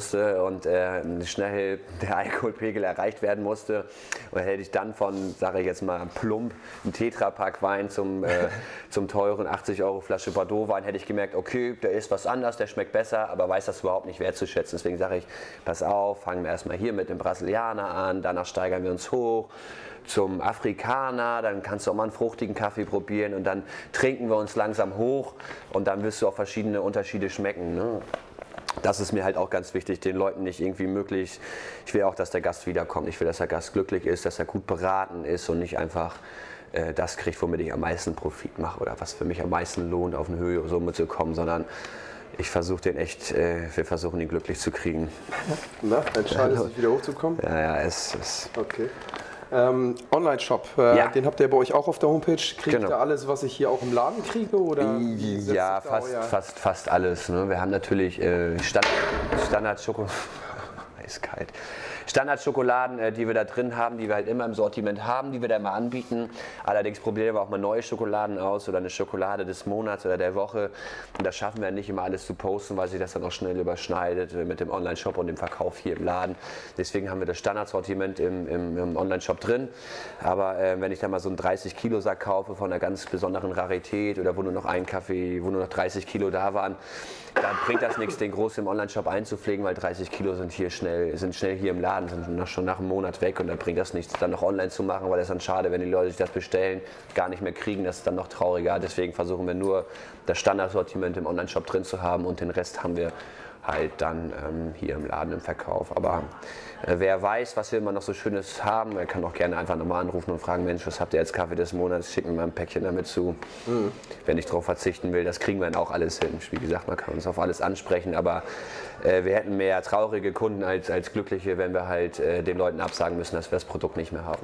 und äh, schnell der Alkoholpegel erreicht werden musste. Und hätte ich dann von, sage ich jetzt mal, plump, einen Tetrapack Wein zum, äh, zum teuren achtzig Euro Flasche Bordeaux Wein, hätte ich gemerkt, okay, der ist was anders, der schmeckt besser, aber weiß das überhaupt nicht wertzuschätzen. Deswegen sage ich, pass auf, fangen wir erstmal hier mit dem Brasilianer an, danach steigern wir uns hoch zum Afrikaner, dann kannst du auch mal einen fruchtigen Kaffee probieren und dann trinken wir uns langsam hoch und dann wirst du auch verschiedene Unterschiede schmecken. Ne? Das ist mir halt auch ganz wichtig, den Leuten nicht irgendwie möglich, ich will auch, dass der Gast wiederkommt, ich will, dass der Gast glücklich ist, dass er gut beraten ist und nicht einfach äh, das kriegt, womit ich am meisten Profit mache oder was für mich am meisten lohnt, auf eine höhere Summe zu kommen, sondern ich versuche den echt, äh, wir versuchen ihn glücklich zu kriegen. Na, entscheidet sich wieder hochzukommen? Ja, ja, es ist... Okay. Ähm, Online-Shop, äh, ja. Den habt ihr bei euch auch auf der Homepage. Kriegt genau. ihr alles, was ich hier auch im Laden kriege? Oder ja, fast, fast, fast alles. Ne? Wir haben natürlich äh, Stand, Standard-Schoko... Eiskalt. Standardschokoladen, äh, die wir da drin haben, die wir halt immer im Sortiment haben, die wir da immer anbieten. Allerdings probieren wir auch mal neue Schokoladen aus oder eine Schokolade des Monats oder der Woche. Und das schaffen wir nicht immer alles zu posten, weil sich das dann auch schnell überschneidet mit dem Online-Shop und dem Verkauf hier im Laden. Deswegen haben wir das Standardsortiment im, im, im Online-Shop drin. Aber äh, wenn ich da mal so einen dreißig Kilo Sack kaufe von einer ganz besonderen Rarität oder wo nur noch ein Kaffee, wo nur noch dreißig Kilo da waren, dann bringt das nichts, den groß im Online-Shop einzupflegen, weil dreißig Kilo sind hier schnell, sind schnell hier im Laden, sind noch, schon nach einem Monat weg und da bringt das nichts, dann noch online zu machen, weil es dann schade, wenn die Leute sich das bestellen, gar nicht mehr kriegen, das ist dann noch trauriger. Deswegen versuchen wir nur, das Standardsortiment im Online-Shop drin zu haben und den Rest haben wir halt dann ähm, hier im Laden im Verkauf. Aber äh, wer weiß, was wir immer noch so Schönes haben, der kann auch gerne einfach nochmal anrufen und fragen, Mensch, was habt ihr als Kaffee des Monats? Schicken wir mal ein Päckchen damit zu. Mhm. Wenn ich darauf verzichten will, das kriegen wir dann auch alles hin. Wie gesagt, man kann uns auf alles ansprechen, aber äh, wir hätten mehr traurige Kunden als, als glückliche, wenn wir halt äh, den Leuten absagen müssen, dass wir das Produkt nicht mehr haben.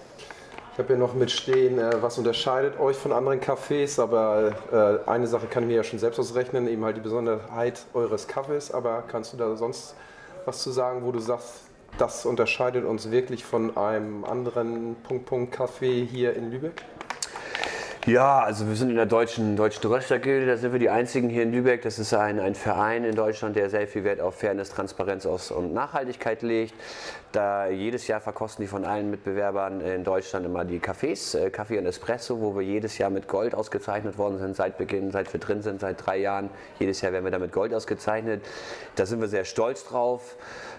Ich habe hier noch mitstehen, äh, was unterscheidet euch von anderen Cafés, aber äh, eine Sache kann ich mir ja schon selbst ausrechnen, eben halt die Besonderheit eures Kaffees, aber kannst du da sonst was zu sagen, wo du sagst, das unterscheidet uns wirklich von einem anderen Punkt-Punkt-Café hier in Lübeck? Ja, also wir sind in der deutschen, deutschen Röstergilde, da sind wir die einzigen hier in Lübeck. Das ist ein, ein Verein in Deutschland, der sehr viel Wert auf Fairness, Transparenz und Nachhaltigkeit legt. Da jedes Jahr verkosten die von allen Mitbewerbern in Deutschland immer die Cafés, äh, Kaffee und Espresso, wo wir jedes Jahr mit Gold ausgezeichnet worden sind, seit Beginn, seit wir drin sind, seit drei Jahren. Jedes Jahr werden wir da mit Gold ausgezeichnet. Da sind wir sehr stolz drauf.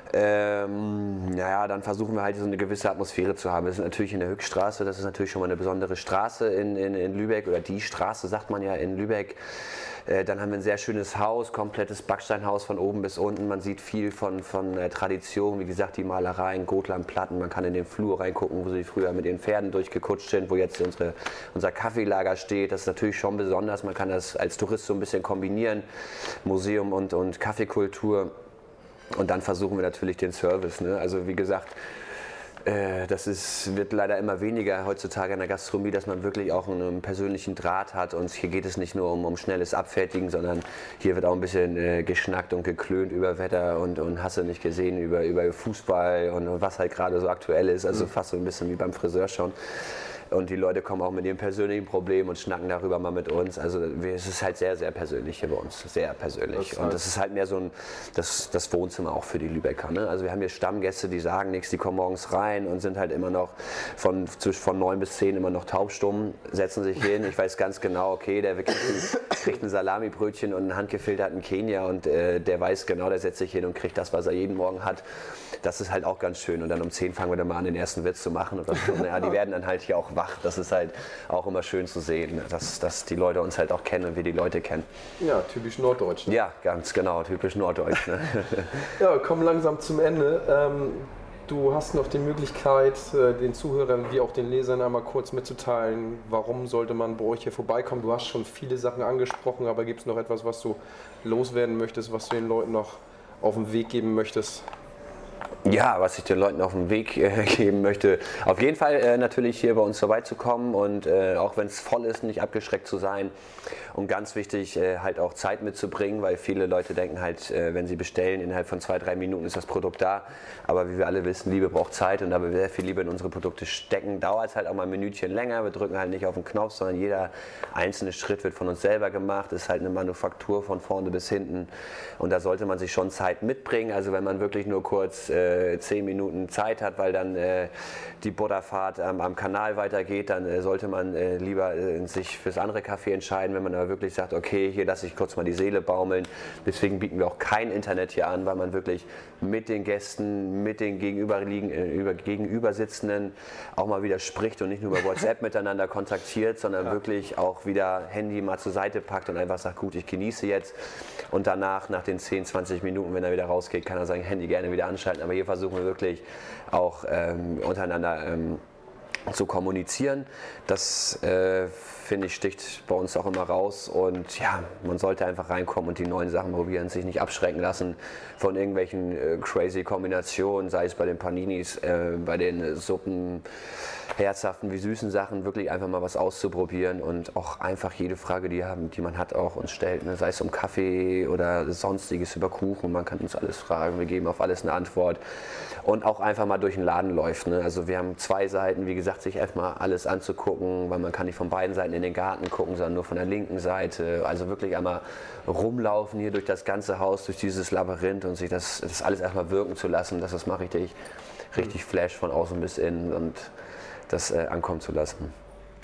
Ähm, naja, dann versuchen wir halt so eine gewisse Atmosphäre zu haben. Wir sind natürlich in der Hückstraße, das ist natürlich schon mal eine besondere Straße in, in, in Lübeck, oder die Straße sagt man ja in Lübeck. Äh, dann haben wir ein sehr schönes Haus, komplettes Backsteinhaus von oben bis unten. Man sieht viel von, von äh, Tradition, wie gesagt die Malereien, Gotlandplatten. Man kann in den Flur reingucken, wo sie früher mit den Pferden durchgekutscht sind, wo jetzt unsere, unser Kaffeelager steht. Das ist natürlich schon besonders, man kann das als Tourist so ein bisschen kombinieren, Museum und, und Kaffeekultur. Und dann versuchen wir natürlich den Service. Ne? Also wie gesagt, äh, das ist, wird leider immer weniger heutzutage in der Gastronomie, dass man wirklich auch einen persönlichen Draht hat. Und hier geht es nicht nur um, um schnelles Abfertigen, sondern hier wird auch ein bisschen äh, geschnackt und geklönt über Wetter und, und hast du nicht gesehen, über, über Fußball und, und was halt gerade so aktuell ist. Also fast so ein bisschen wie beim Friseur schon. Und die Leute kommen auch mit ihren persönlichen Problemen und schnacken darüber mal mit uns. Also es ist halt sehr, sehr persönlich hier bei uns. Sehr persönlich. Das heißt, und das ist halt mehr so ein, das, das Wohnzimmer auch für die Lübecker. Ne? Also wir haben hier Stammgäste, die sagen nichts, die kommen morgens rein und sind halt immer noch von, von neun bis zehn immer noch taubstumm, setzen sich hin. Ich weiß ganz genau, okay, der kriegt ein, kriegt ein Salamibrötchen und einen handgefilterten Kenia und äh, der weiß genau, der setzt sich hin und kriegt das, was er jeden Morgen hat. Das ist halt auch ganz schön. Und dann um zehn fangen wir dann mal an, den ersten Witz zu machen. Und dann, ja, die werden dann halt hier auch wach. Das ist halt auch immer schön zu sehen, dass, dass die Leute uns halt auch kennen und wir die Leute kennen. Ja, typisch norddeutsch. Ne? Ja, ganz genau, typisch norddeutsch. Ne? Ja, wir kommen langsam zum Ende. Ähm, du hast noch die Möglichkeit, den Zuhörern wie auch den Lesern einmal kurz mitzuteilen, warum sollte man bei euch hier vorbeikommen. Du hast schon viele Sachen angesprochen, aber gibt es noch etwas, was du loswerden möchtest, was du den Leuten noch auf den Weg geben möchtest? Ja, was ich den Leuten auf den Weg äh, geben möchte, auf jeden Fall äh, natürlich hier bei uns vorbeizukommen und äh, auch wenn es voll ist, nicht abgeschreckt zu sein und ganz wichtig äh, halt auch Zeit mitzubringen, weil viele Leute denken halt, äh, wenn sie bestellen, innerhalb von zwei, drei Minuten ist das Produkt da, aber wie wir alle wissen, Liebe braucht Zeit und da wir sehr viel Liebe in unsere Produkte stecken, dauert es halt auch mal ein Minütchen länger, wir drücken halt nicht auf den Knopf, sondern jeder einzelne Schritt wird von uns selber gemacht, ist halt eine Manufaktur von vorne bis hinten und da sollte man sich schon Zeit mitbringen, also wenn man wirklich nur kurz äh, zehn Minuten Zeit hat, weil dann äh, die Butterfahrt ähm, am Kanal weitergeht, dann äh, sollte man äh, lieber äh, sich fürs andere Café entscheiden, wenn man aber wirklich sagt, okay, hier lasse ich kurz mal die Seele baumeln. Deswegen bieten wir auch kein Internet hier an, weil man wirklich mit den Gästen, mit den gegenüberliegen, äh, über, Gegenübersitzenden auch mal wieder spricht und nicht nur über WhatsApp miteinander kontaktiert, sondern ja. wirklich auch wieder Handy mal zur Seite packt und einfach sagt, gut, ich genieße jetzt und danach, nach den zehn, zwanzig Minuten, wenn er wieder rausgeht, kann er sein Handy gerne wieder anschalten, aber hier versuchen wir wirklich auch ähm, untereinander ähm, zu kommunizieren. Das äh, finde ich sticht bei uns auch immer raus und ja, man sollte einfach reinkommen und die neuen Sachen probieren, sich nicht abschrecken lassen von irgendwelchen äh, crazy Kombinationen, sei es bei den Paninis, äh, bei den Suppen, herzhaften wie süßen Sachen, wirklich einfach mal was auszuprobieren und auch einfach jede Frage, die, haben, die man hat, auch uns stellt, ne? Sei es um Kaffee oder sonstiges über Kuchen, man kann uns alles fragen, wir geben auf alles eine Antwort und auch einfach mal durch den Laden läuft. Ne? Also wir haben zwei Seiten, wie gesagt, sich erstmal alles anzugucken, weil man kann nicht von beiden Seiten in den Garten gucken, sondern nur von der linken Seite, also wirklich einmal rumlaufen hier durch das ganze Haus, durch dieses Labyrinth und sich das, das alles erstmal wirken zu lassen, das ist mal richtig, richtig Flash von außen bis innen und das äh, ankommen zu lassen.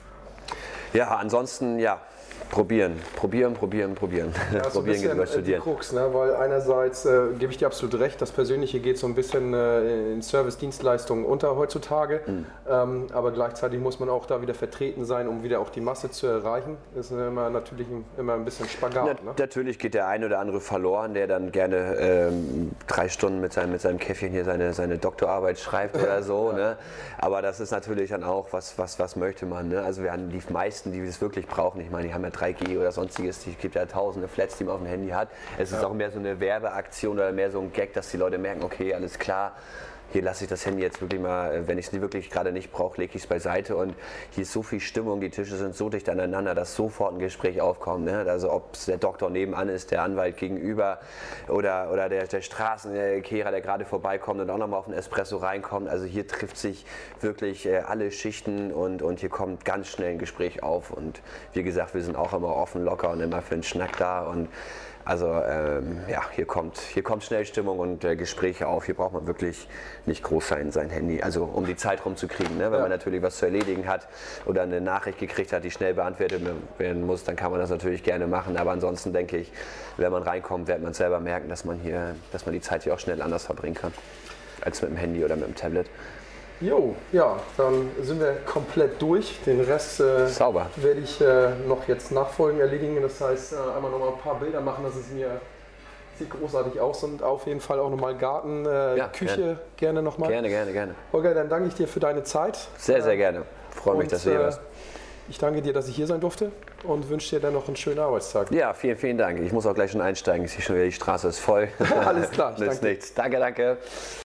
Ja, ansonsten, ja, probieren, probieren, probieren, probieren. Ja, so probieren geht über Studieren. Die Krux, ne? Weil einerseits äh, gebe ich dir absolut recht, das Persönliche geht so ein bisschen äh, in Service-Dienstleistungen unter heutzutage, mhm. ähm, aber gleichzeitig muss man auch da wieder vertreten sein, um wieder auch die Masse zu erreichen. Das ist immer natürlich immer ein bisschen Spagat. Na, ne? Natürlich geht der ein oder andere verloren, der dann gerne ähm, drei Stunden mit seinem, mit seinem Käffchen hier seine, seine Doktorarbeit schreibt oder so. Ja. Ne? Aber das ist natürlich dann auch, was, was, was möchte man. Ne? Also wir haben die meisten, die es wirklich brauchen, ich meine, die haben ja drei G oder sonstiges, es gibt ja tausende Flats, die man auf dem Handy hat. Es ist ja. auch mehr so eine Werbeaktion oder mehr so ein Gag, dass die Leute merken, okay, alles klar, hier lasse ich das Handy jetzt wirklich mal, wenn ich es wirklich gerade nicht brauche, lege ich es beiseite und hier ist so viel Stimmung, die Tische sind so dicht aneinander, dass sofort ein Gespräch aufkommt. Ne? Also ob es der Doktor nebenan ist, der Anwalt gegenüber oder, oder der, der Straßenkehrer, der gerade vorbeikommt und auch nochmal auf den Espresso reinkommt. Also hier trifft sich wirklich äh, alle Schichten und, und hier kommt ganz schnell ein Gespräch auf und wie gesagt, wir sind auch immer offen, locker und immer für einen Schnack da und also ähm, ja, hier kommt, hier kommt schnell Stimmung und äh, Gespräche auf. Hier braucht man wirklich nicht groß sein, sein Handy, also um die Zeit rumzukriegen. Ne? Wenn ja. man natürlich was zu erledigen hat oder eine Nachricht gekriegt hat, die schnell beantwortet werden muss, dann kann man das natürlich gerne machen. Aber ansonsten denke ich, wenn man reinkommt, wird man selber merken, dass man, hier, dass man die Zeit hier auch schnell anders verbringen kann, als mit dem Handy oder mit dem Tablet. Jo, ja, dann sind wir komplett durch. Den Rest äh, Sauber. werde ich äh, noch jetzt nachfolgend erledigen. Das heißt, äh, einmal noch mal ein paar Bilder machen, dass es mir sieht großartig aus und auf jeden Fall auch nochmal Garten, äh, ja, Küche gerne, gerne nochmal. Gerne, gerne, gerne. Holger, dann danke ich dir für deine Zeit. Sehr, sehr gerne. Freue mich, dass du hier warst. Ich danke dir, dass ich hier sein durfte und wünsche dir dann noch einen schönen Arbeitstag. Ja, vielen, vielen Dank. Ich muss auch gleich schon einsteigen. Ich sehe schon wieder, die Straße ist voll. Alles klar. Nützt nichts. Danke, danke.